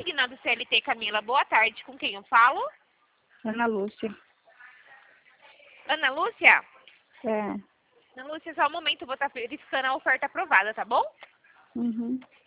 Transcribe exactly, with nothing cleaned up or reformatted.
Consignado C L T, Camila. Boa tarde. Com quem eu falo? Ana Lúcia. Ana Lúcia? É. Ana Lúcia, só um momento, eu vou estar verificando a oferta aprovada, tá bom? Uhum.